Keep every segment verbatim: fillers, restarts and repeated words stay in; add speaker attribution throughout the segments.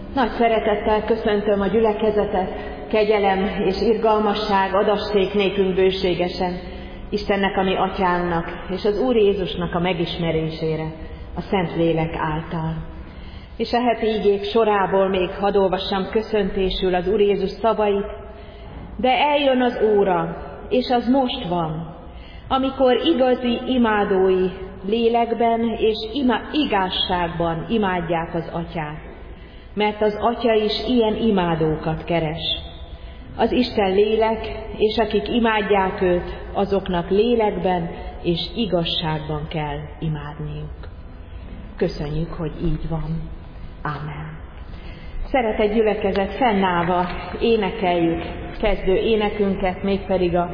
Speaker 1: Nagy szeretettel köszöntöm a gyülekezetet, kegyelem és irgalmasság adassék nékünk bőségesen, Istennek, a mi atyánknak, és az Úr Jézusnak a megismerésére, a Szentlélek által. És a heti igék sorából még hadd olvassam köszöntésül az Úr Jézus szavait, de eljön az óra, és az most van, amikor igazi imádói lélekben és ima- igazságban imádják az atyát, mert az atya is ilyen imádókat keres. Az Isten lélek, és akik imádják őt, azoknak lélekben és igazságban kell imádniuk. Köszönjük, hogy így van. Ámen. Szeretett gyülekezet, fennállva énekeljük kezdő énekünket, mégpedig a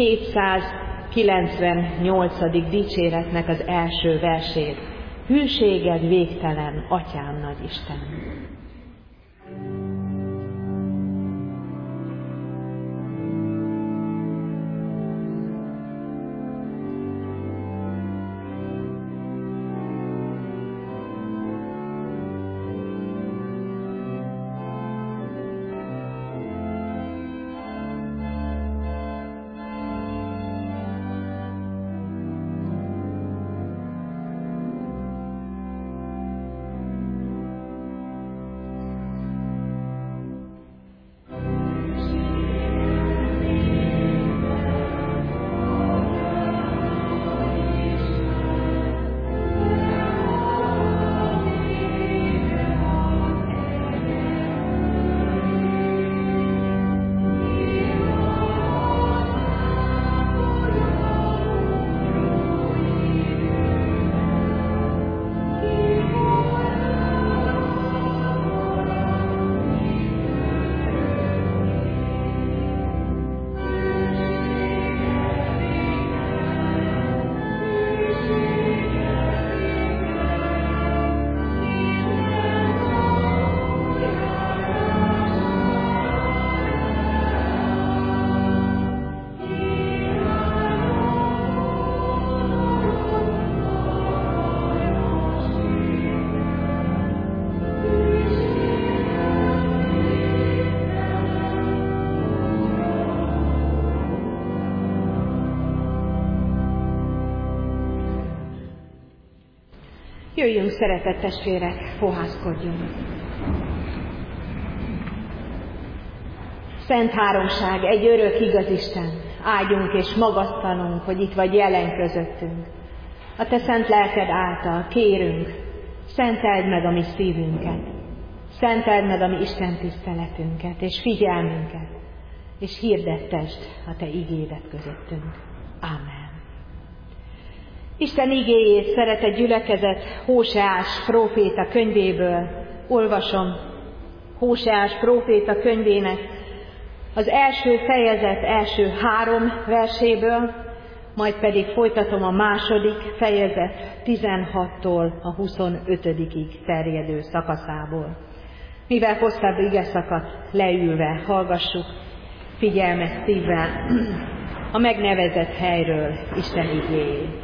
Speaker 1: hétszázkilencvennyolcadik dicséretnek az első versét. Hűséged végtelen, Atyám nagy Isten. Jöjjünk, szeretett testvérek, fohászkodjunk. Szent Háromság, egy örök igaz Isten, áldjunk és magasztalunk, hogy itt vagy jelen közöttünk. A te szent lelked által kérünk, szenteld meg a mi szívünket, szenteld meg a mi Isten tiszteletünket és figyelmünket, és hirdettesd a te igédet közöttünk. Ámen. Isten igéjét, szeretett gyülekezet, Hóseás próféta könyvéből olvasom. Hóseás próféta könyvének az első fejezet első három verséből, majd pedig folytatom a második fejezet tizenhattól a huszonötödikig terjedő szakaszából. Mivel hosszabb igeszakadt leülve hallgassuk figyelmes szívvel a megnevezett helyről Isten igéjét.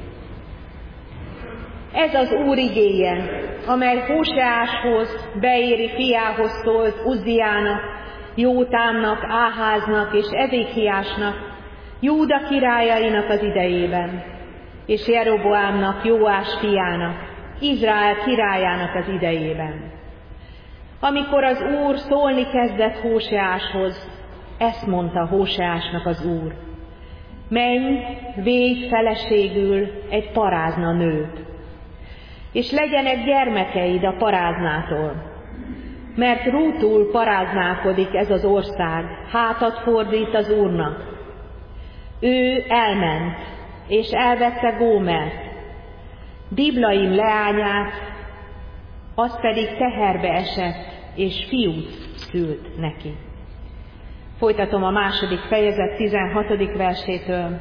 Speaker 1: Ez az Úr igéje, amely Hóseáshoz, Beéri fiához szólt Uzziának, Jótámnak, Áháznak és Ezékiásnak, Júda királyainak az idejében, és Jeroboámnak, Jóás fiának, Izrael királyának az idejében. Amikor az Úr szólni kezdett Hóseáshoz, ezt mondta Hóseásnak az Úr: menj, védj feleségül egy parázna nőt, és legyenek gyermekeid a paráznától, mert rútul paráználkodik ez az ország, hátat fordít az Úrnak. Ő elment, és elvette Gómert, Diblaim leányát, az pedig teherbe esett, és fiút szült neki. Folytatom a második fejezet tizenhatodik versétől.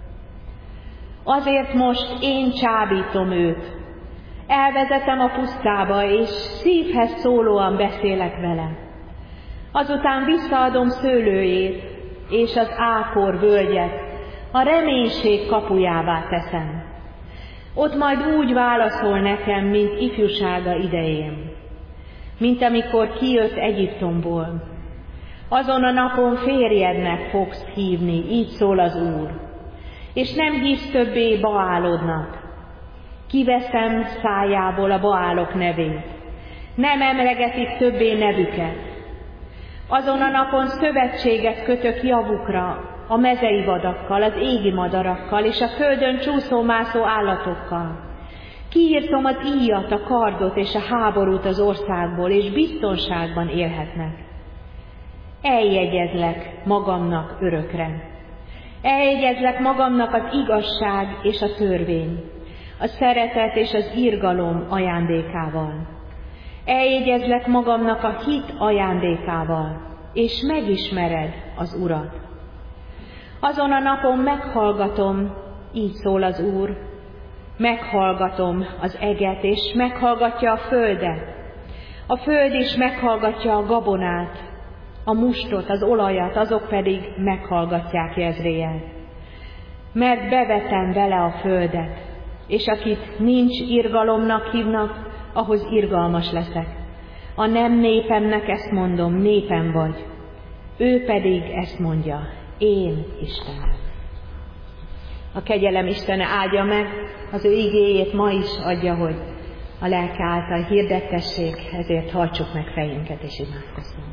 Speaker 1: Azért most én csábítom őt, elvezetem a pusztába, és szívhez szólóan beszélek vele. Azután visszaadom szőlőjét, és az Ákor völgyet a reménység kapujává teszem. Ott majd úgy válaszol nekem, mint ifjúsága idején. mint amikor kijött Egyiptomból. Azon a napon férjednek fogsz hívni, így szól az Úr, és nem hívsz többé Baálodnak. Kiveszem szájából a Baálok nevét, nem emlegetik többé nevüket. Azon a napon szövetséget kötök javukra a mezei vadakkal, az égi madarakkal és a földön csúszómászó állatokkal. Kiírtom az íjat, a kardot és a háborút az országból, és biztonságban élhetnek. Eljegyezlek magamnak örökre. Eljegyezlek magamnak az igazság és a törvény, a szeretet és az irgalom ajándékával. Eljegyezlek magamnak a hit ajándékával, és megismered az Urat. Azon a napon meghallgatom, így szól az Úr, meghallgatom az eget, és meghallgatja a földet. A föld is meghallgatja a gabonát, a mustot, az olajat, azok pedig meghallgatják Jezréelt. Mert bevetem vele a földet, és akit nincs irgalomnak hívnak, ahhoz irgalmas leszek. A nem népemnek ezt mondom, népem vagy. Ő pedig ezt mondja, én Istenem. A kegyelem Istene áldja meg, az ő igéjét ma is adja, hogy a lelke által hirdettessék, ezért hajtsuk meg fejünket és imádkozzunk.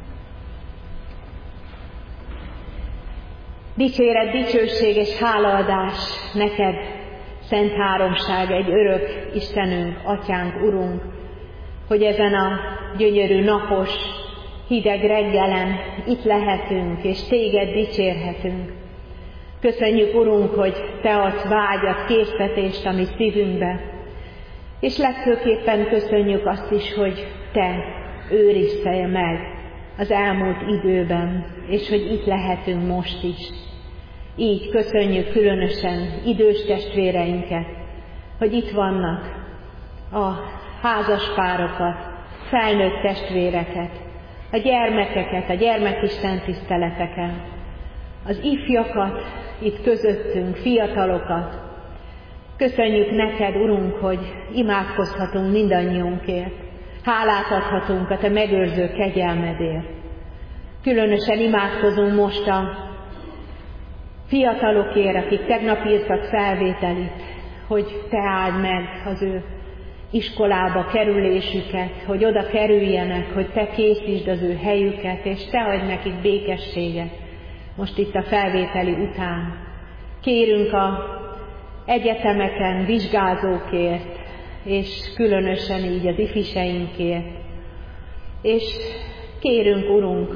Speaker 1: Dicséret, dicsőség és hálaadás neked, Szent Háromság, egy örök Istenünk, Atyánk, Urunk, hogy ezen a gyönyörű napos, hideg reggelen itt lehetünk, és téged dicsérhetünk. Köszönjük, Urunk, hogy te adsz vágyat, késztetést a mi szívünkbe, és legfőképpen köszönjük azt is, hogy te őriztél meg az elmúlt időben, és hogy itt lehetünk most is. Így köszönjük különösen idős testvéreinket, hogy itt vannak, a házaspárokat, felnőtt testvéreket, a gyermekeket, a gyermekisten tiszteleteken, az ifjakat itt közöttünk, fiatalokat. Köszönjük neked, Urunk, hogy imádkozhatunk mindannyiunkért, hálát adhatunk a te megőrző kegyelmedért. Különösen imádkozunk most a fiatalokért, akik tegnap írtak felvételit, hogy te áld meg az ő iskolába kerülésüket, hogy oda kerüljenek, hogy te készítsd az ő helyüket, és te adj nekik békességet most itt a felvételi után. Kérünk a egyetemeken vizsgázókért, és különösen így az ifiseinkért. És kérünk, Urunk,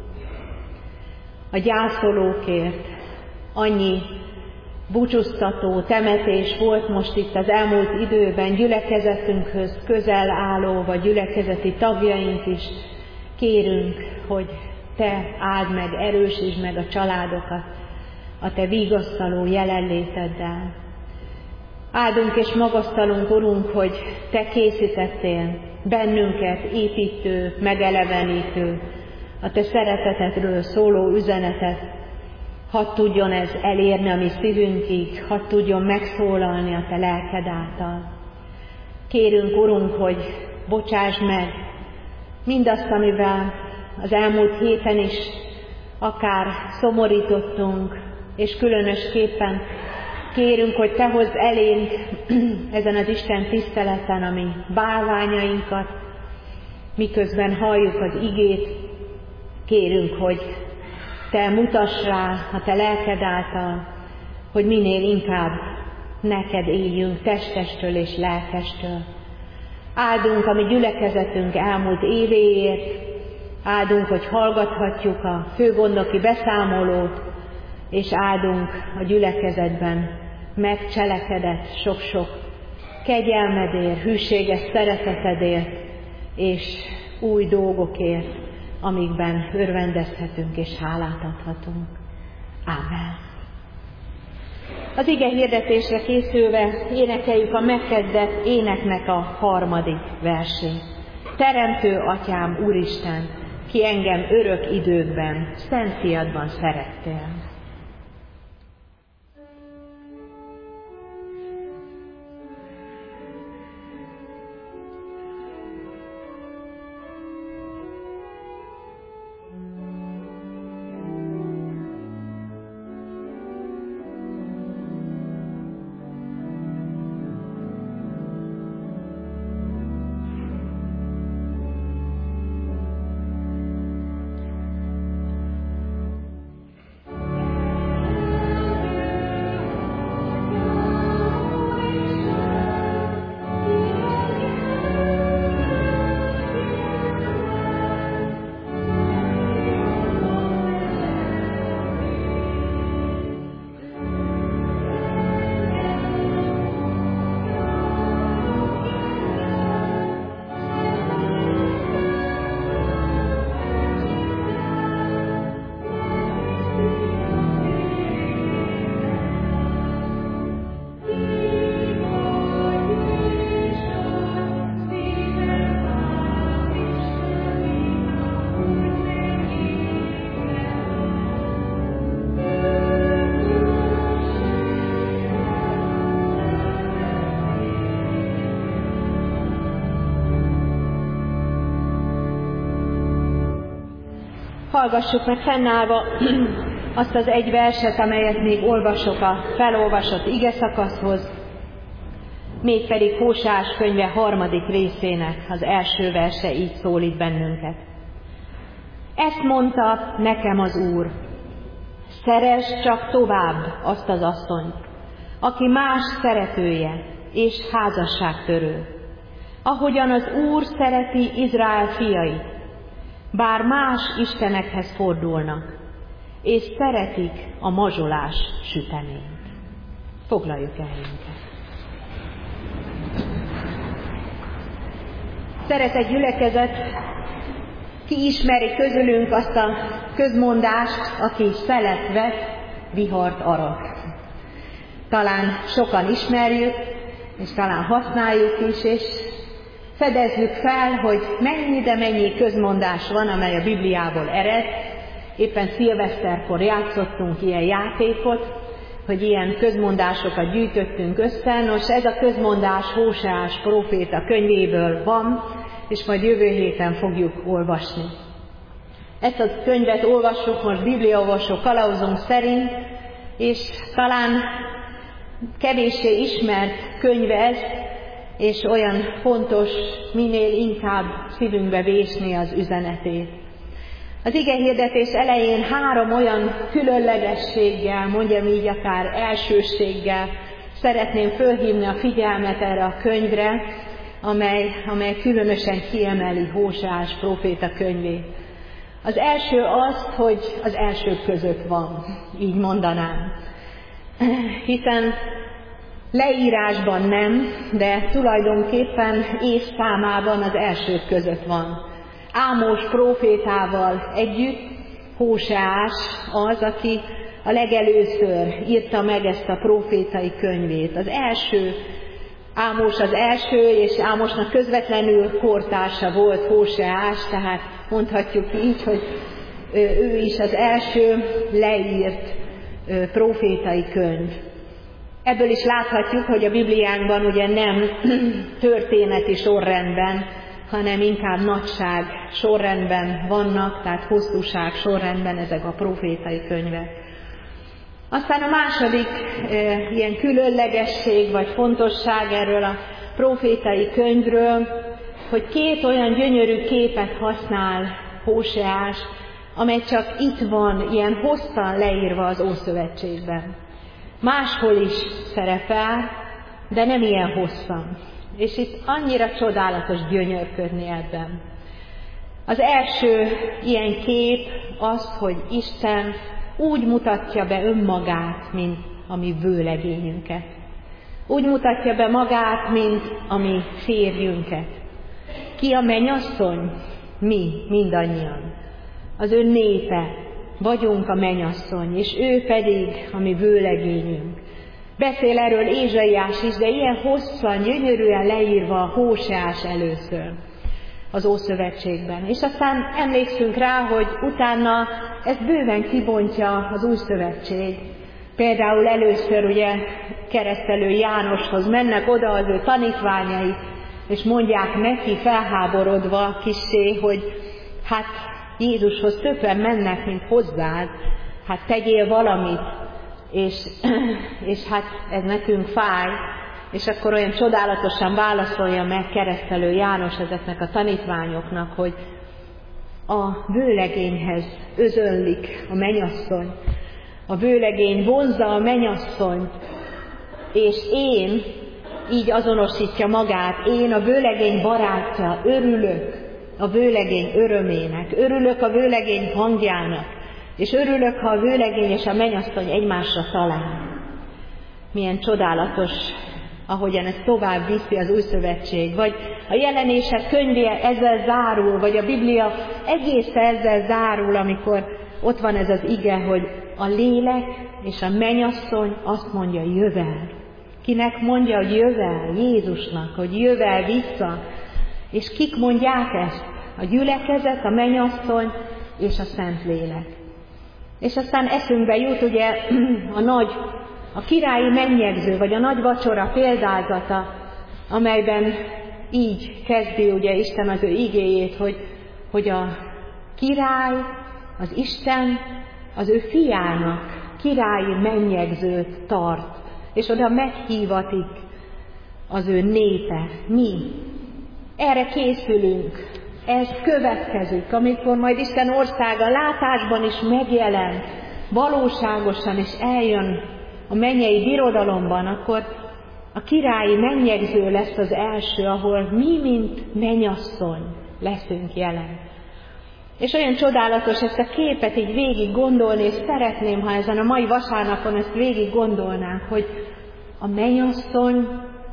Speaker 1: a gyászolókért. Annyi búcsúztató temetés volt most itt az elmúlt időben, gyülekezetünkhöz közel álló, vagy gyülekezeti tagjaink is. Kérünk, hogy te áld meg, erősítsd meg a családokat a te vigasztaló jelenléteddel. Áldunk és magasztalunk, Urunk, hogy te készítettél bennünket építő, megelevenítő, a te szeretetedről szóló üzenetet. Hadd tudjon ez elérni a mi szívünkig, hadd tudjon megszólalni a te lelked által. Kérünk, Urunk, hogy bocsáss meg mindazt, amivel az elmúlt héten is akár szomorítottunk, és különösképpen kérünk, hogy te hozz elénk ezen az Isten tiszteleten a mi bálványainkat, miközben halljuk az igét. Kérünk, hogy te mutass rá a te lelked által, hogy minél inkább neked éljünk testestől és lelkestől. Áldunk a mi gyülekezetünk elmúlt évéért, áldunk, hogy hallgathatjuk a főgondnoki beszámolót, és áldunk a gyülekezetben megcselekedett sok-sok kegyelmedért, hűséges szeretetedért, és új dolgokért, amikben örvendezhetünk és hálát adhatunk. Ámen. Az ige hirdetésre készülve énekeljük a megkezdett éneknek a harmadik versét. Teremtő Atyám, Úristen, ki engem örök időkben, szent fiadban szerettél. Hallgassuk meg fennállva azt az egy verset, amelyet még olvasok a felolvasott ige szakaszhoz, mégpedig Hóseás könyve harmadik részének az első verse így szólít bennünket. Ezt mondta nekem az Úr, szeresd csak tovább azt az asszonyt, aki más szeretője és házasságtörő, ahogyan az Úr szereti Izrael fiait, bár más istenekhez fordulnak, és szeretik a mazsolás süteményt. Foglaljuk el helyünket. Szeretett gyülekezet, ki ismeri közülünk azt a közmondást, aki szelet vett, vihart arat. Talán sokan ismerjük, és talán használjuk is, és fedezzük fel, hogy mennyi, de mennyi közmondás van, amely a Bibliából ered. Éppen szilveszterkor játszottunk ilyen játékot, hogy ilyen közmondásokat gyűjtöttünk össze. Nos, ez a közmondás Hóseás próféta könyvéből van, és majd jövő héten fogjuk olvasni. Ezt a könyvet olvassuk most bibliaolvasó kalauzunk szerint, és talán kevéssé ismert könyv ez, és olyan fontos, minél inkább szívünkbe vésni az üzenetét. Az igehirdetés elején három olyan különlegességgel, mondjam így akár elsőséggel szeretném fölhívni a figyelmet erre a könyvre, amely, amely különösen kiemeli Hóseás próféta könyvét. Az első az, hogy az elsők között van, így mondanám. Hiszen leírásban nem, de tulajdonképpen évszámában az elsők között van. Ámos prófétával együtt Hóseás az, aki a legelőször írta meg ezt a prófétai könyvét. Az első, Ámos az első, és Ámosnak közvetlenül kortársa volt Hóseás, tehát mondhatjuk így, hogy ő is az első leírt prófétai könyv. Ebből is láthatjuk, hogy a Bibliánkban ugye nem történeti sorrendben, hanem inkább nagyság sorrendben vannak, tehát hosszúság sorrendben ezek a prófétai könyvek. Aztán a második e, ilyen különlegesség vagy fontosság erről a prófétai könyvről, hogy két olyan gyönyörű képet használ Hóseás, amely csak itt van, ilyen hosszan leírva az Ószövetségben. Máshol is szerepel, de nem ilyen hosszan. És itt annyira csodálatos gyönyörködni ebben. Az első ilyen kép az, hogy Isten úgy mutatja be önmagát, mint a mi vőlegényünket. Úgy mutatja be magát, mint a mi férjünket. Ki a mennyasszony? Mi, mindannyian. Az ő népe, vagyunk a mennyasszony, és ő pedig a mi vőlegényünk. Beszél erről Ézsaiás is, de ilyen hosszan, gyönyörűen leírva a Hóseás először az Ószövetségben. És aztán emlékszünk rá, hogy utána ezt bőven kibontja az Új Szövetség. Például először ugye keresztelő Jánoshoz mennek oda az ő tanítványai, és mondják neki felháborodva kissé, hogy hát Jézushoz többen mennek, mint hozzád, hát tegyél valamit, és, és hát ez nekünk fáj, és akkor olyan csodálatosan válaszolja meg keresztelő János ezeknek a tanítványoknak, hogy a vőlegényhez özönlik a mennyasszony, a vőlegény vonzza a mennyasszonyt, és én, így azonosítja magát, én a vőlegény barátja, örülök a vőlegény örömének, örülök a vőlegény hangjának, és örülök, ha a vőlegény és a mennyasszony egymásra talál. Milyen csodálatos, ahogyan ez tovább viszi az Új Szövetség, vagy a Jelenések könyve ezzel zárul, vagy a Biblia egész ezzel zárul, amikor ott van ez az ige, hogy a lélek és a mennyasszony azt mondja, jövel. Kinek mondja, hogy jövel? Jézusnak, hogy jövel vissza. És kik mondják ezt? A gyülekezet, a mennyasszony és a Szentlélek. És aztán eszünkbe jut ugye a nagy, a királyi mennyegző, vagy a nagy vacsora példázata, amelyben így kezdi ugye Isten az ő igéjét, hogy, hogy a király az Isten az ő fiának királyi mennyegzőt tart, és oda meghívatik az ő népe. Mi erre készülünk, ez következik, amikor majd Isten országa látásban is megjelen, valóságosan is eljön a mennyei birodalomban, akkor a királyi mennyegző lesz az első, ahol mi, mint mennyasszony leszünk jelen. És olyan csodálatos ezt a képet így végig gondolni, és szeretném, ha ezen a mai vasárnapon ezt végig gondolnánk, hogy a mennyasszony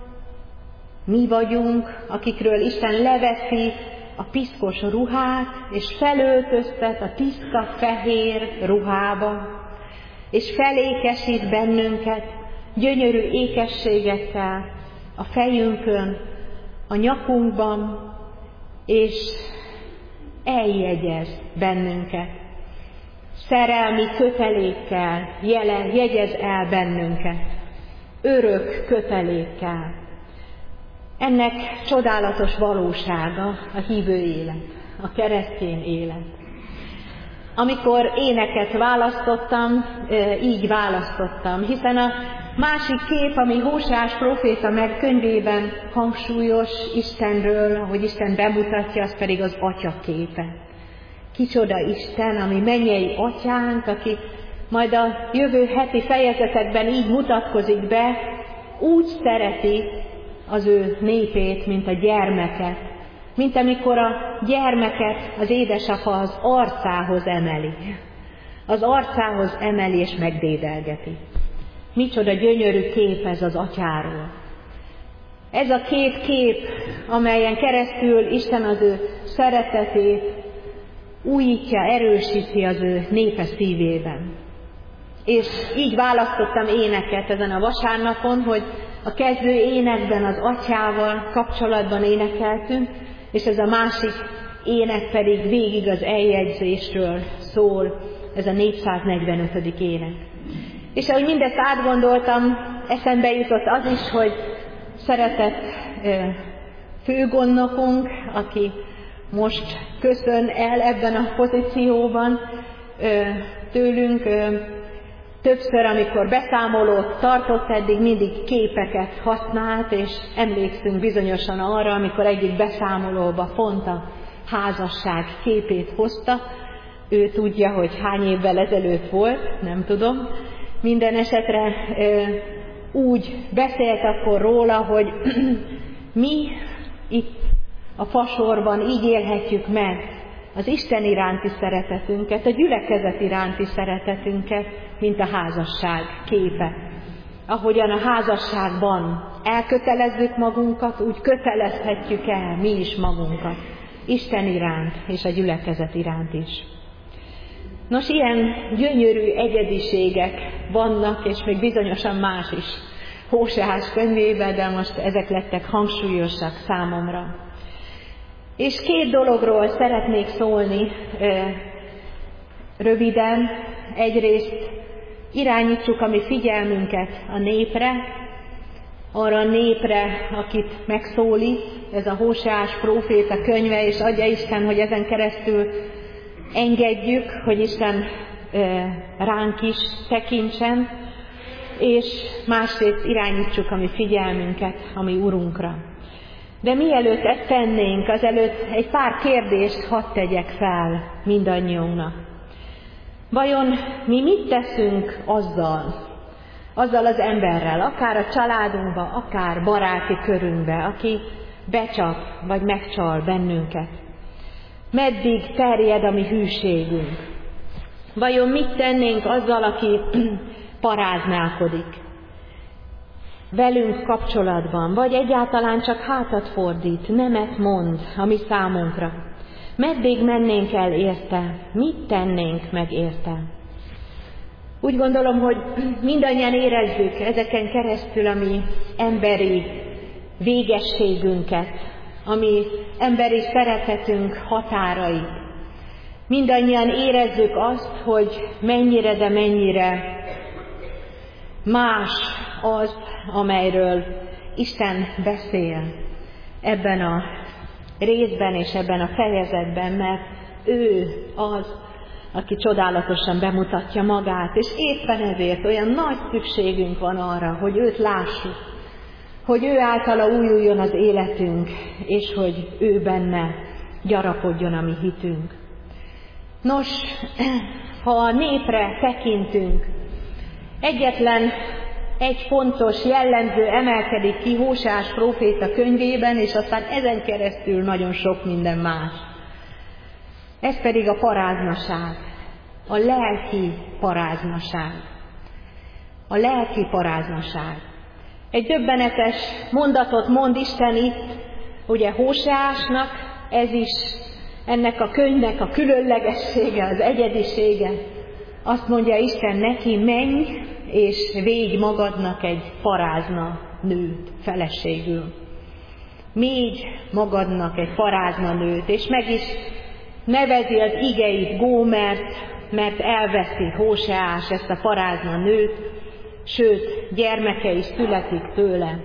Speaker 1: mi vagyunk, akikről Isten leveszi a piszkos ruhát, és felöltöztet a tiszta fehér ruhába, és felékesít bennünket gyönyörű ékességekkel a fejünkön, a nyakunkban, és eljegyez bennünket. Szerelmi kötelékkel jele, jegyez el bennünket. Örök kötelékkel. Ennek csodálatos valósága a hívő élet, a keresztény élet. Amikor éneket választottam, így választottam, hiszen a másik kép, ami Hóseás próféta meg könyvében hangsúlyos Istenről, ahogy Isten bemutatja, az pedig az Atya képe. Kicsoda Isten, ami mennyei atyánk, aki majd a jövő heti fejezetekben így mutatkozik be, úgy szereti az ő népét, mint a gyermeket, mint amikor a gyermeket az édesapa az arcához emeli. Az arcához emeli és megdédelgeti. Micsoda gyönyörű kép ez az atyáról. Ez a két kép, amelyen keresztül Isten az ő szeretetét újítja, erősíti az ő népe szívében. És így választottam éneket ezen a vasárnapon, hogy a kezdő énekben az atyával kapcsolatban énekeltünk, és ez a másik ének pedig végig az eljegyzésről szól, ez a négyszáznegyvenötödik ének. És ahogy mindezt átgondoltam, eszembe jutott az is, hogy szeretett főgondnokunk, aki most köszön el ebben a pozícióban tőlünk, többször, amikor beszámolót tartott, eddig mindig képeket használt, és emlékszünk bizonyosan arra, amikor egyik beszámolóba pont a házasság képét hozta. Ő tudja, hogy hány évvel ezelőtt volt, nem tudom. Minden esetre úgy beszélt akkor róla, hogy mi itt a Fasorban így élhetjük meg az Isten iránti szeretetünket, a gyülekezet iránti szeretetünket, mint a házasság képe. Ahogyan a házasságban elkötelezzük magunkat, úgy kötelezhetjük el mi is magunkat Isten iránt és a gyülekezet iránt is. Nos, ilyen gyönyörű egyediségek vannak, és még bizonyosan más is Hóseás könyvében, de most ezek lettek hangsúlyosak számomra. És két dologról szeretnék szólni röviden. Egyrészt irányítsuk a mi figyelmünket a népre, arra a népre, akit megszólít, ez a Hóseás próféta könyve, és adja Isten, hogy ezen keresztül engedjük, hogy Isten ránk is tekintsen, és másrészt irányítsuk a mi figyelmünket a mi Urunkra. De mielőtt ezt tennénk, azelőtt egy pár kérdést hadd tegyek fel mindannyiunknak. Vajon mi mit teszünk azzal, azzal az emberrel, akár a családunkba, akár baráti körünkbe, aki becsap vagy megcsal bennünket? Meddig terjed a mi hűségünk? Vajon mit tennénk azzal, aki paráználkodik velünk kapcsolatban, vagy egyáltalán csak hátat fordít, nemet mond a mi számunkra? Meddig mennénk el érte? Mit tennénk meg érte? Úgy gondolom, hogy mindannyian érezzük ezeken keresztül a mi emberi végességünket, a mi emberi szeretetünk határait. Mindannyian érezzük azt, hogy mennyire, de mennyire más az, amelyről Isten beszél ebben a részben és ebben a fejezetben, mert ő az, aki csodálatosan bemutatja magát, és éppen ezért olyan nagy szükségünk van arra, hogy őt lássuk, hogy ő általa újuljon az életünk, és hogy ő benne gyarapodjon a mi hitünk. Nos, ha a népre tekintünk, egyetlen egy fontos jellemző emelkedik ki Hóseás próféta könyvében, és aztán ezen keresztül nagyon sok minden más. Ez pedig a paráznaság, a lelki paráznaság. A lelki paráznaság. Egy döbbenetes mondatot mond Isten itt, ugye Hóseásnak, ez is ennek a könyvnek a különlegessége, az egyedisége. Azt mondja Isten neki, menj és védj magadnak egy parázna nőt feleségül. Védj magadnak egy parázna nőt, és meg is nevezi az igeit Gómert, mert elveszi Hóseás ezt a parázna nőt, sőt, gyermeke is születik tőle.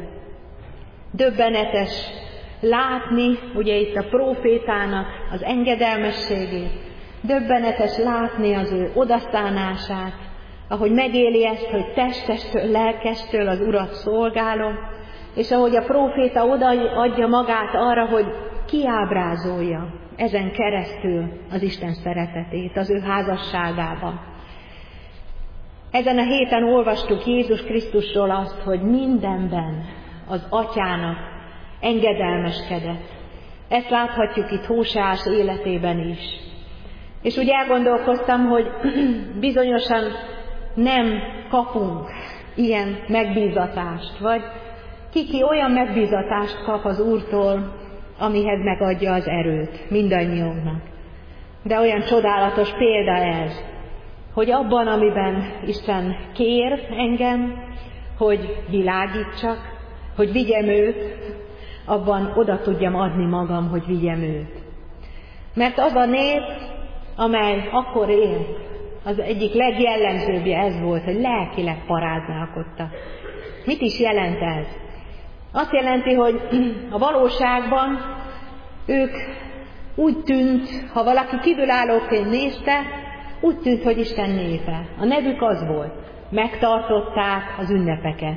Speaker 1: Döbbenetes látni, ugye itt a prófétának az engedelmességét, döbbenetes látni az ő odaszánását, ahogy megéli ezt, hogy testestől, lelkestől az Urat szolgálom, és ahogy a próféta odaadja magát arra, hogy kiábrázolja ezen keresztül az Isten szeretetét az ő házasságában. Ezen a héten olvastuk Jézus Krisztusról azt, hogy mindenben az Atyának engedelmeskedett. Ezt láthatjuk itt Hóseás életében is. És úgy elgondolkoztam, hogy bizonyosan nem kapunk ilyen megbízatást, vagy kiki olyan megbízatást kap az Úrtól, amihez megadja az erőt mindannyiunknak. De olyan csodálatos példa ez, hogy abban, amiben Isten kér engem, hogy világítsak, hogy vigyem őt, abban oda tudjam adni magam, hogy vigyem őt. Mert az a nép, amely akkor élt, az egyik legjellemzőbbje ez volt, hogy lelkileg paráználkodtak. Mit is jelent ez? Azt jelenti, hogy a valóságban ők úgy tűnt, ha valaki kívülállóként nézte, úgy tűnt, hogy Isten népe. A nevük az volt. Megtartották az ünnepeket.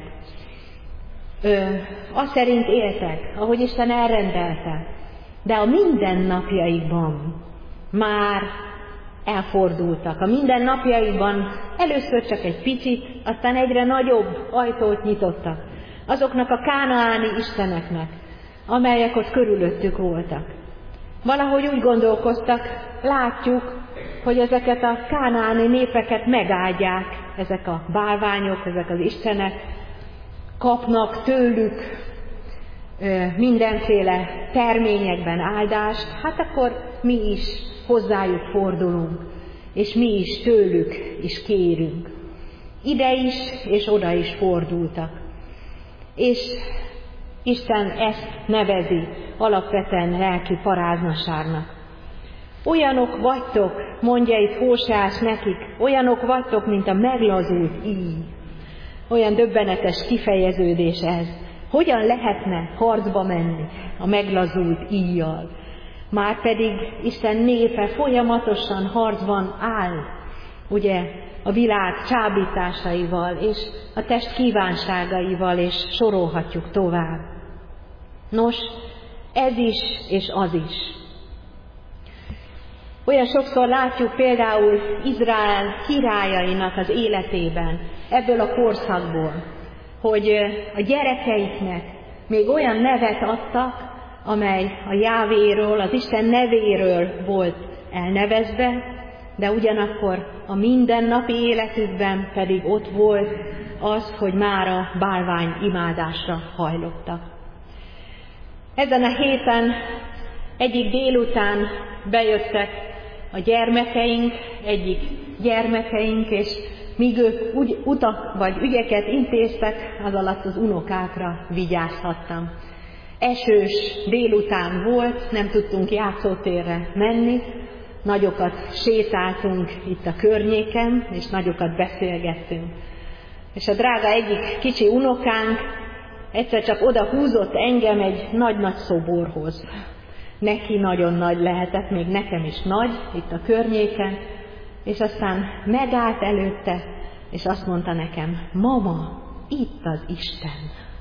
Speaker 1: Ö, azt szerint éltek, ahogy Isten elrendelte. De a mindennapjaikban már elfordultak. A mindennapjaikban először csak egy picit, aztán egyre nagyobb ajtót nyitottak azoknak a kánaáni isteneknek, amelyek ott körülöttük voltak. Valahogy úgy gondolkoztak, látjuk, hogy ezeket a kánaáni népeket megáldják, ezek a bálványok, ezek az istenek, kapnak tőlük mindenféle terményekben áldást, hát akkor mi is hozzájuk fordulunk, és mi is tőlük is kérünk. Ide is, és oda is fordultak. És Isten ezt nevezi alapvetően lelki paráznaságnak. Olyanok vagytok, mondja itt Hóseás nekik, olyanok vagytok, mint a meglazult íj. Olyan döbbenetes kifejeződés ez. Hogyan lehetne harcba menni a meglazult íjjal? Márpedig Isten népe folyamatosan harcban áll, ugye, a világ csábításaival, és a test kívánságaival, és sorolhatjuk tovább. Nos, ez is, és az is. Olyan sokszor látjuk például Izrael királyainak az életében, ebből a korszakból, hogy a gyerekeiknek még olyan nevet adtak, amely a Jávéről, az Isten nevéről volt elnevezve, de ugyanakkor a mindennapi életükben pedig ott volt az, hogy már a bálvány imádásra hajlottak. Ezen a héten egyik délután bejöttek a gyermekeink, egyik gyermekeink, és míg ők úgy utak vagy ügyeket intéztek, az alatt az unokákra vigyázhattam. Esős délután volt, nem tudtunk játszótérre menni, nagyokat sétáltunk itt a környéken, és nagyokat beszélgettünk. És a drága egyik kicsi unokánk egyszer csak oda húzott engem egy nagy-nagy szoborhoz. Neki nagyon nagy lehetett, még nekem is nagy, itt a környéken, És aztán megállt előtte, és azt mondta nekem, mama, itt az Isten.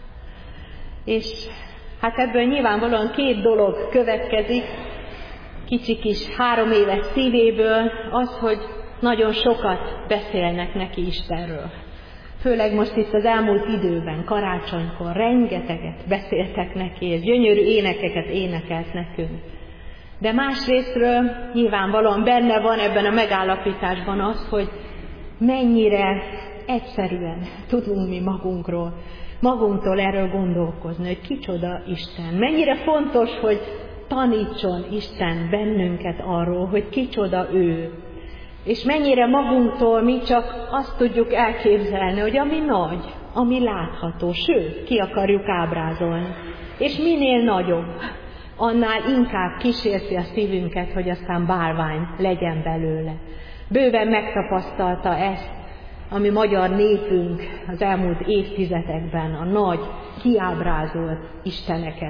Speaker 1: És hát ebből nyilvánvalóan két dolog következik, kicsi kis három éves szívéből, az, hogy nagyon sokat beszélnek neki Istenről. Főleg most itt az elmúlt időben, karácsonykor rengeteget beszéltek neki, és gyönyörű énekeket énekelt nekünk. De másrésztről nyilvánvalóan benne van ebben a megállapításban az, hogy mennyire egyszerűen tudunk mi magunkról, magunktól erről gondolkozni, hogy kicsoda Isten. Mennyire fontos, hogy tanítson Isten bennünket arról, hogy kicsoda ő. És mennyire magunktól mi csak azt tudjuk elképzelni, hogy ami nagy, ami látható, sőt, ki akarjuk ábrázolni. És minél nagyobb, annál inkább kísérti a szívünket, hogy aztán bálvány legyen belőle. Bőven megtapasztalta ezt, ami magyar népünk az elmúlt évtizedekben, a nagy, kiábrázolt isteneket.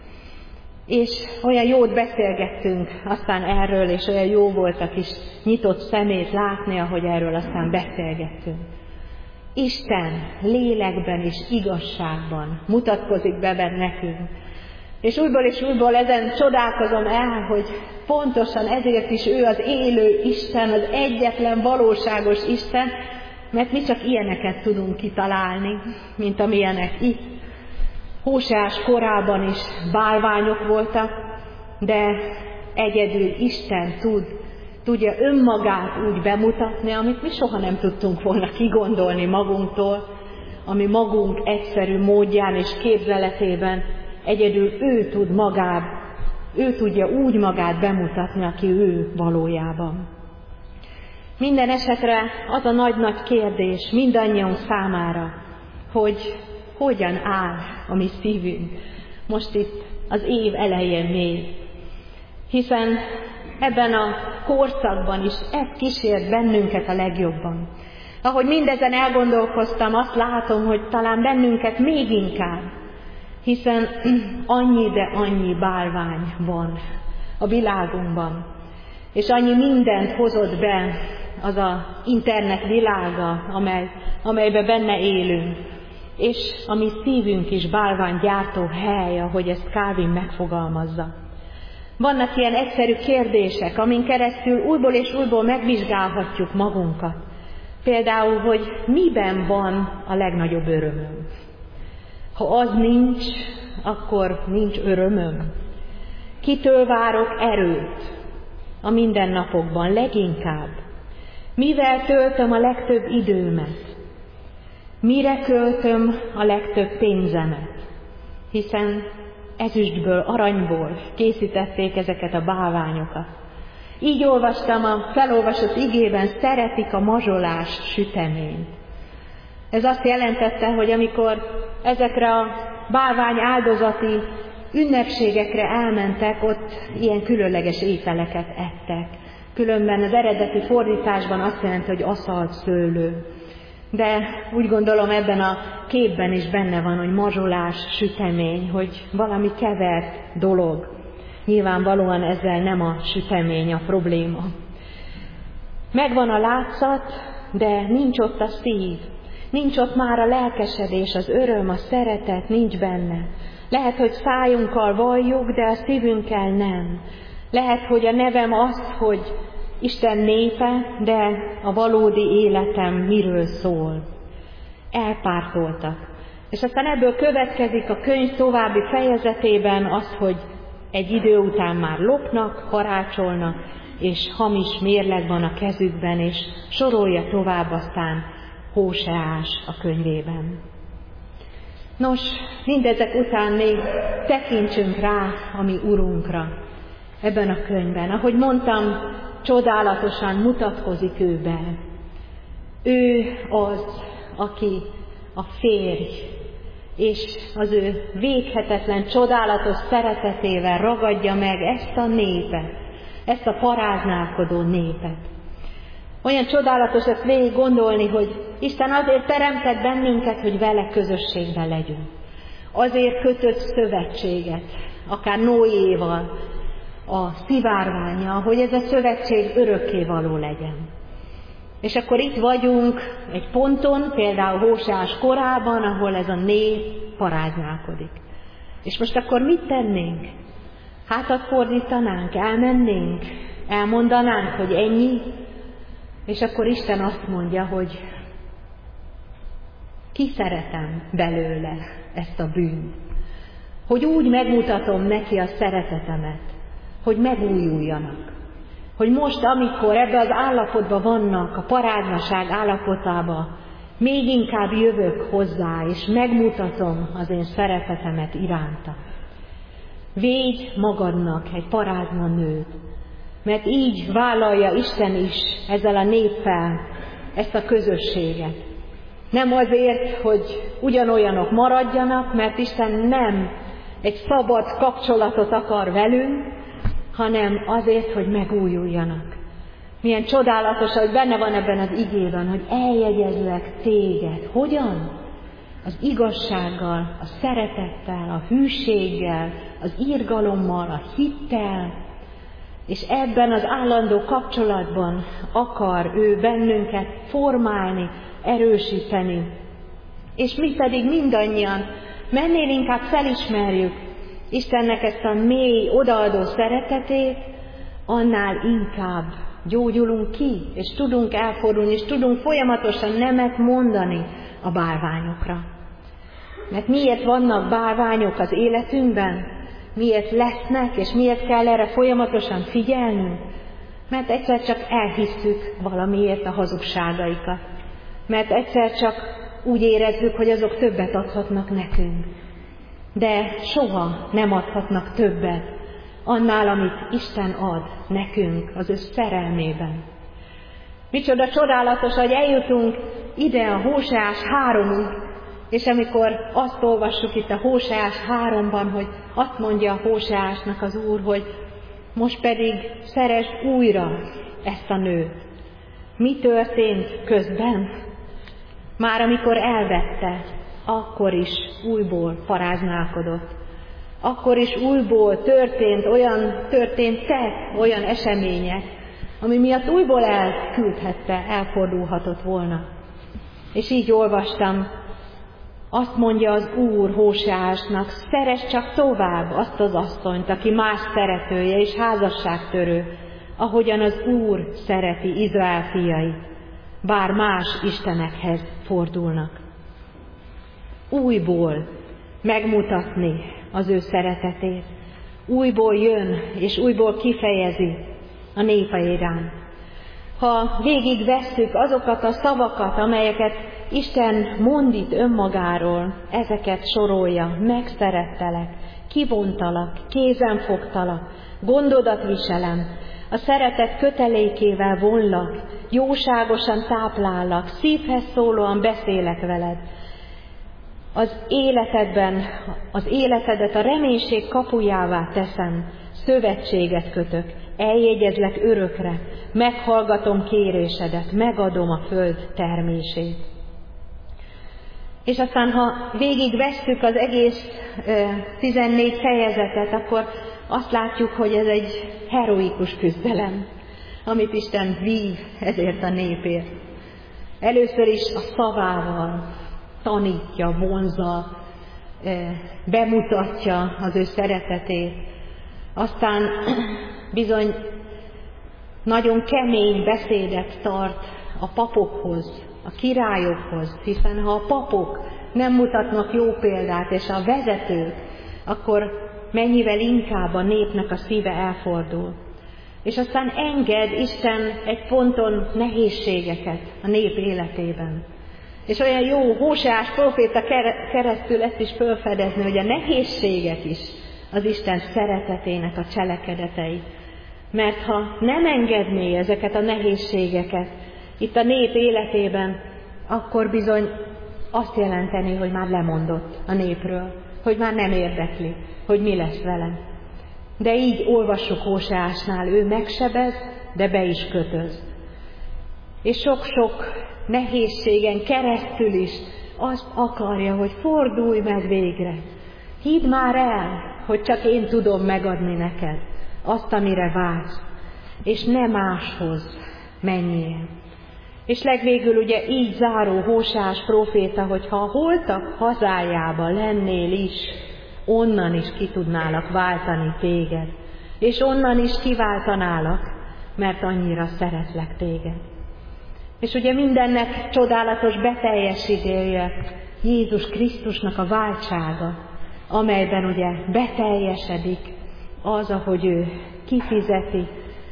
Speaker 1: És olyan jót beszélgettünk aztán erről, és olyan jó volt a kis nyitott szemét látni, ahogy erről aztán beszélgettünk. Isten lélekben és igazságban mutatkozik be nekünk. És újból és újból ezen csodálkozom el, hogy pontosan ezért is ő az élő Isten, az egyetlen valóságos Isten, mert mi csak ilyeneket tudunk kitalálni, mint amilyenek itt. Hóseás korában is bálványok voltak, de egyedül Isten tud, tudja önmagát úgy bemutatni, amit mi soha nem tudtunk volna kigondolni magunktól, ami magunk egyszerű módján és képzeletében egyedül ő tud magát, ő tudja úgy magát bemutatni, aki ő valójában. Minden esetre az a nagy-nagy kérdés mindannyiunk számára, hogy hogyan áll a mi szívünk most itt az év elején még. Hiszen ebben a korszakban is ez kísért bennünket a legjobban. Ahogy mindezen elgondolkoztam, azt látom, hogy talán bennünket még inkább, hiszen annyi, de annyi bálvány van a világunkban, és annyi mindent hozott be az a internet világa, amely, amelyben benne élünk, és a mi szívünk is bálványgyártó hely, ahogy ezt Calvin megfogalmazza. Vannak ilyen egyszerű kérdések, amin keresztül újból és újból megvizsgálhatjuk magunkat. Például, hogy miben van a legnagyobb örömöm. Ha az nincs, akkor nincs örömöm. Kitől várok erőt a mindennapokban leginkább? Mivel töltöm a legtöbb időmet? Mire költöm a legtöbb pénzemet? Hiszen ezüstből, aranyból készítették ezeket a bálványokat. Így olvastam a felolvasott igében, szeretik a mazsolás süteményt. Ez azt jelentette, hogy amikor ezekre a bálvány áldozati ünnepségekre elmentek, ott ilyen különleges ételeket ettek. Különben az eredeti fordításban azt jelenti, hogy aszalt szőlő. De úgy gondolom ebben a képben is benne van, hogy mazsolás sütemény, hogy valami kevert dolog. Nyilvánvalóan ezzel nem a sütemény a probléma. Megvan a látszat, de nincs ott a szív. Nincs ott már a lelkesedés, az öröm, a szeretet, nincs benne. Lehet, hogy szájunkkal valljuk, de a szívünkkel nem. Lehet, hogy a nevem az, hogy Isten népe, de a valódi életem miről szól. Elpártoltak. És aztán ebből következik a könyv további fejezetében az, hogy egy idő után már lopnak, harácsolnak, és hamis mérleg van a kezükben, és sorolja tovább aztán Hóseás a könyvében. Nos, mindezek után még tekintsünk rá a mi Urunkra ebben a könyvben. Ahogy mondtam, csodálatosan mutatkozik ő be. Ő az, aki a férj, és az ő véghetetlen, csodálatos szeretetével ragadja meg ezt a népet, ezt a paráználkodó népet. Olyan csodálatos ezt végig gondolni, hogy Isten azért teremtett bennünket, hogy vele közösségben legyünk. Azért kötött szövetséget, akár Noéval, a szivárvánnyal, hogy ez a szövetség örökkévaló legyen. És akkor itt vagyunk egy ponton, például Hóseás korában, ahol ez a nép paráználkodik. És most akkor mit tennénk? Hátat fordítanánk, elmennénk, elmondanánk, hogy ennyi, és akkor Isten azt mondja, hogy kiszeretem belőle ezt a bűnt, hogy úgy megmutatom neki a szeretetemet, hogy megújuljanak. Hogy most, amikor ebbe az állapotban vannak, a paráznaság állapotába, még inkább jövök hozzá, és megmutatom az én szeretetemet iránta. Védj magadnak egy parázna nőt, mert így vállalja Isten is ezzel a néppel ezt a közösséget. Nem azért, hogy ugyanolyanok maradjanak, mert Isten nem egy szabad kapcsolatot akar velünk, hanem azért, hogy megújuljanak. Milyen csodálatos, hogy benne van ebben az igében, hogy eljegyezlek téged. Hogyan? Az igazsággal, a szeretettel, a hűséggel, az irgalommal, a hittel, és ebben az állandó kapcsolatban akar ő bennünket formálni, erősíteni. És mi pedig mindannyian mennél inkább felismerjük Istennek ezt a mély, odaadó szeretetét, annál inkább gyógyulunk ki, és tudunk elfordulni, és tudunk folyamatosan nemet mondani a bálványokra. Mert miért vannak bálványok az életünkben? Miért lesznek, és miért kell erre folyamatosan figyelnünk? Mert egyszer csak elhisszük valamiért a hazugságaikat. Mert egyszer csak úgy érezzük, hogy azok többet adhatnak nekünk. De soha nem adhatnak többet annál, amit Isten ad nekünk az ő szerelmében. Micsoda csodálatos, hogy eljutunk ide a Hóseás háromig, és amikor azt olvassuk itt a Hóseás háromban, hogy azt mondja a Hóseásnak az Úr, hogy most pedig szeresd újra ezt a nőt. Mi történt közben? Már amikor elvette, akkor is újból paráználkodott. Akkor is újból történt olyan, történtek olyan események, ami miatt újból elküldhette, elfordulhatott volna. És így olvastam, azt mondja az Úr Hóseásnak, szeress csak tovább azt az asszonyt, aki más szeretője és házasságtörő, ahogyan az Úr szereti Izrael fiait, bár más istenekhez fordulnak. Újból megmutatni az ő szeretetét, újból jön és újból kifejezi a népe iránt. Ha végigvesszük azokat a szavakat, amelyeket Isten mond itt önmagáról, ezeket sorolja, megszerettelek, kivontalak, kézen fogtalak, gondodat viselem, a szeretet kötelékével vonlak, jóságosan táplállak, szívhez szólóan beszélek veled. Az életedben, az életedet a reménység kapujává teszem, szövetséget kötök, eljegyezlek örökre, meghallgatom kérésedet, megadom a föld termését. És aztán, ha végigvesszük az egész tizennégy fejezetet, akkor azt látjuk, hogy ez egy heroikus küzdelem, amit Isten vív ezért a népért. Először is a szavával tanítja, vonzza, bemutatja az ő szeretetét. Aztán bizony nagyon kemény beszédet tart a papokhoz, a királyokhoz, hiszen ha a papok nem mutatnak jó példát, és a vezetők, akkor mennyivel inkább a népnek a szíve elfordul. És aztán enged Isten egy ponton nehézségeket a nép életében. És olyan jó Hóseás próféta keresztül ezt is felfedezni, hogy a nehézségek is az Isten szeretetének a cselekedetei. Mert ha nem engedné ezeket a nehézségeket itt a nép életében, akkor bizony azt jelenteni, hogy már lemondott a népről, hogy már nem érdekli, hogy mi lesz vele. De így olvassuk Hóseásnál, ő megsebez, de be is kötöz. És sok-sok nehézségen keresztül is azt akarja, hogy fordulj meg végre. Hidd már el, hogy csak én tudom megadni neked azt, amire vágysz, és ne máshoz menjél. És legvégül ugye így záró Hóseás próféta, hogy ha a holtak hazájában lennél is, onnan is ki tudnálak váltani téged, és onnan is kiváltanálak, mert annyira szeretlek téged. És ugye mindennek csodálatos beteljesítője Jézus Krisztusnak a váltsága, amelyben ugye beteljesedik az, ahogy ő kifizeti,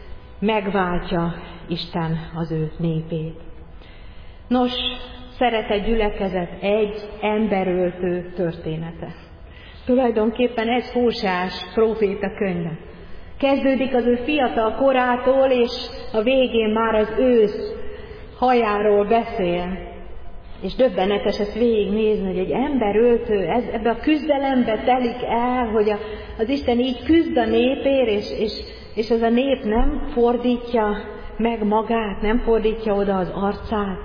Speaker 1: megváltja Isten az ő népét. Nos, szeretett gyülekezet, egy emberöltő története. Tulajdonképpen ez Hóseás próféta könyve. Kezdődik az ő fiatal korától, és a végén már az ősz hajáról beszél. És döbbenetes ezt végignézni, hogy egy emberöltő ez, ebbe a küzdelembe telik el, hogy a, az Isten így küzd a népért, és, és, és ez a nép nem fordítja meg magát, nem fordítja oda az arcát.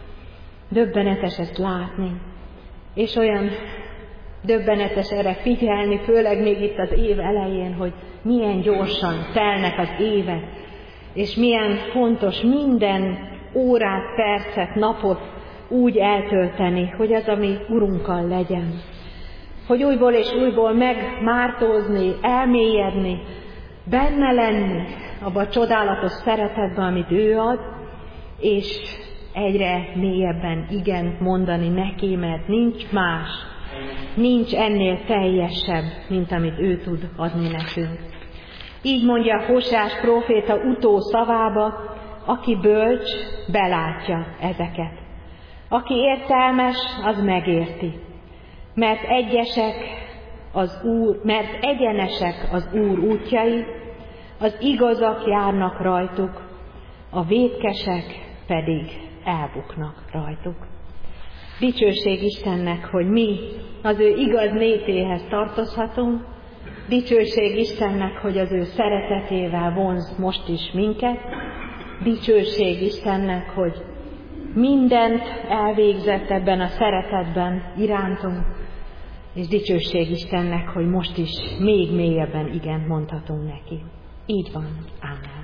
Speaker 1: Döbbenetes ezt látni. És olyan döbbenetes erre figyelni, főleg még itt az év elején, hogy milyen gyorsan telnek az évek, és milyen fontos minden órát, percet, napot úgy eltölteni, hogy az, ami Urunkkal legyen. Hogy újból és újból megmártózni, elmélyedni, benne lenni abba a csodálatos szeretetben, amit ő ad, és egyre mélyebben igen mondani neki, mert nincs más, nincs ennél teljesebb, mint amit ő tud adni nekünk. Így mondja Hóseás próféta utó szavába, aki bölcs, belátja ezeket. Aki értelmes, az megérti. Mert egyesek az Úr, mert egyenesek az Úr útjai, az igazak járnak rajtuk, a vétkesek pedig elbuknak rajtuk. Dicsőség Istennek, hogy mi az ő igaz népéhez tartozhatunk, dicsőség Istennek, hogy az ő szeretetével vonz most is minket, dicsőség Istennek, hogy mindent elvégzett ebben a szeretetben irántunk, és dicsőség Istennek, hogy most is még mélyebben igent mondhatunk neki. Így van. Ámen.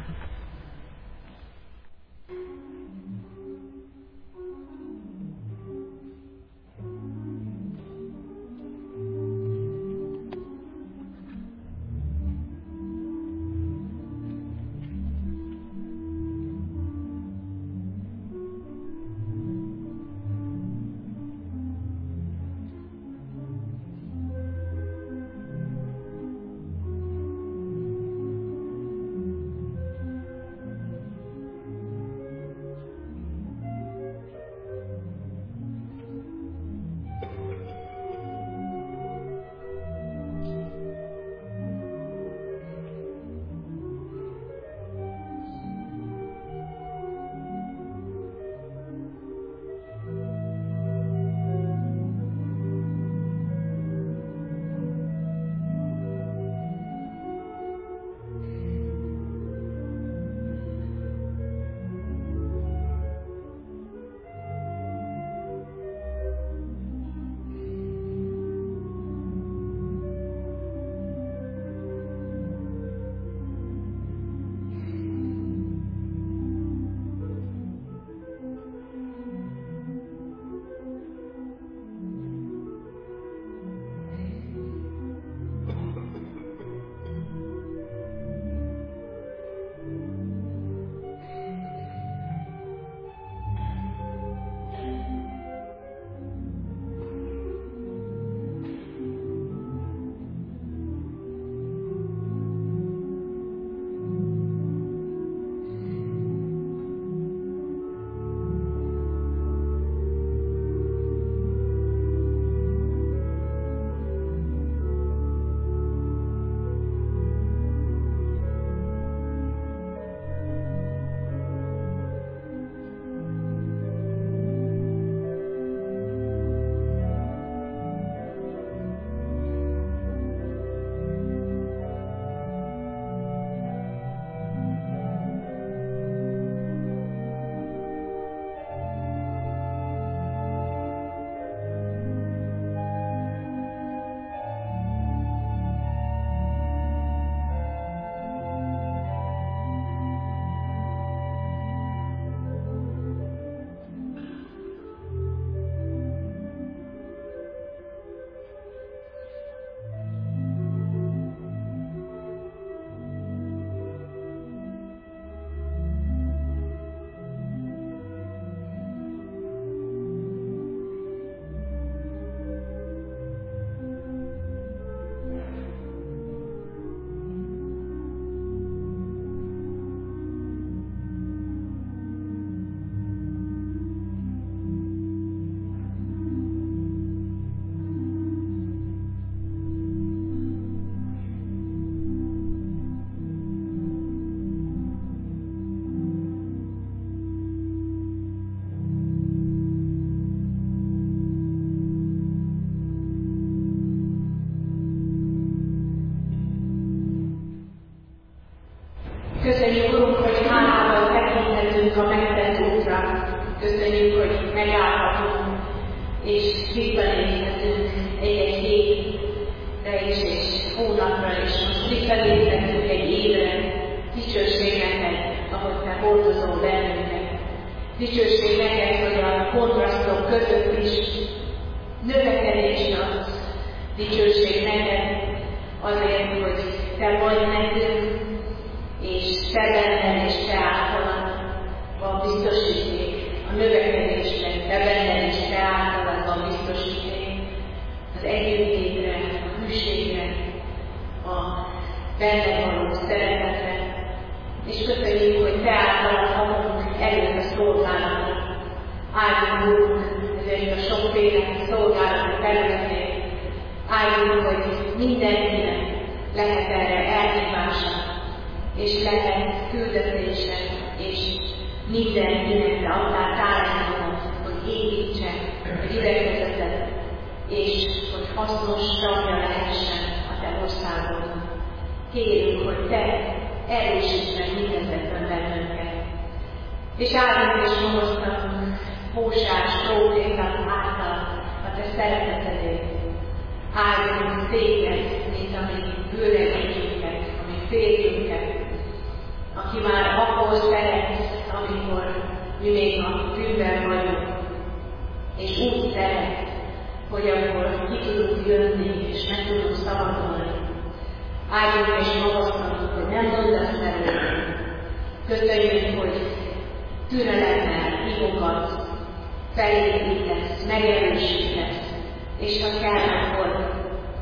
Speaker 1: Köszönjük, hogy megállhatunk, és visszanézhetünk egy-egy hétre is, és hónapra is. Most visszanézhetünk egy évre. Dicsőség neked, ahogy te hordozol bennünket. Dicsőség neked, hogy a kontrasztok között is növekedést adsz. Dicsőség neked azért, hogy te vagy nekünk, és te benned és te általad van biztosíték. A növekedésben te benned és te általad van biztosíték. Az együttlétre, a hűségre, a benned való szeretetre. És köszönjük, hogy te általad adunk előtt a szolgálatot. Áldjunk Úrunk ezért a sokféle szolgálatot területén. Áldjunk, hogy mindenkinek lehet erre elhívása, és lehet küldetése, és mindenkinek te adtál talentumot, hogy építse a gyülekezetet, és hogy hasznos tagja lehessen a te országodnak. Kérjük, hogy te erősíts meg mindezekben bennünket. És áldunk és magasztalunk Hósás prófétát által a te szeretetedért. Áldunk téged, mint a mi bőregényünket, a mi férjünket, aki már akkor szeret, amikor mi még a bűnben vagyunk, és úgy szeret, hogy akkor ki tudunk jönni, és meg tudunk szabadulni. Áldjuk és magasztalunk, hogy nem mondasz előtt. Köszönjük, hogy türelemmel hívogatsz, felépítesz, megerősítesz, és ha kell, akkor,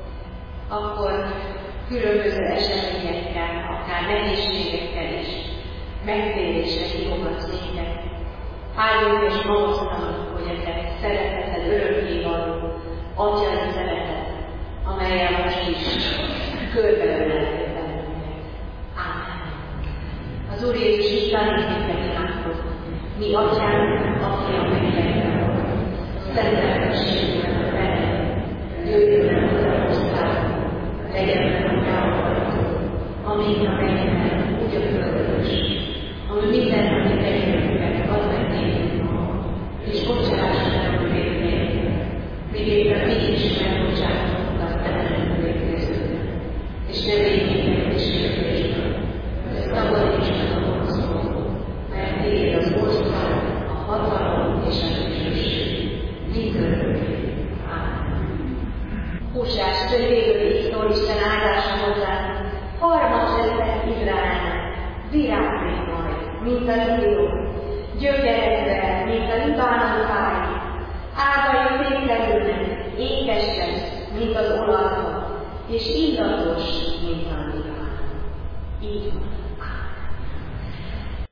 Speaker 1: akkor különböző eseményekkel, akár nehézségekkel is megtérésre hívogatsz minket. Áldjuk és magasztalunk, hogy a te szereteted örökké való, atyai szeretet, amelyen most is körbeöleltél bennünket. Ámen. Az Úr Jézus Istennek imádkozik. Mi atyánk, aki a mennyekben van, szenteltességgel a veled, jöjjön az ország, legyen meg a távolod, amint a mennyben, úgy a földön is, ami minden, amit tegyünk, add meg nékünk ma, és bocsáss meg a védnél, miképpen mi is megbocsátunk az ellenünk védkezőnek, és ne védjünk meg kísértésből, de szabadíts meg a gonosztól, mert tiéd az ország, a hatalom és a dicsőség, mindörökké. Ámen. Hósás könyvéből így szól Isten áldása hozzá, harmat leszek Izraelnek, virágzik majd, mint a lilió, gyökeredve, mint a libánon fáj, ágai szétterülnek, ékes lesz, mint az olajfa, és illatos, mint a libán. Így van.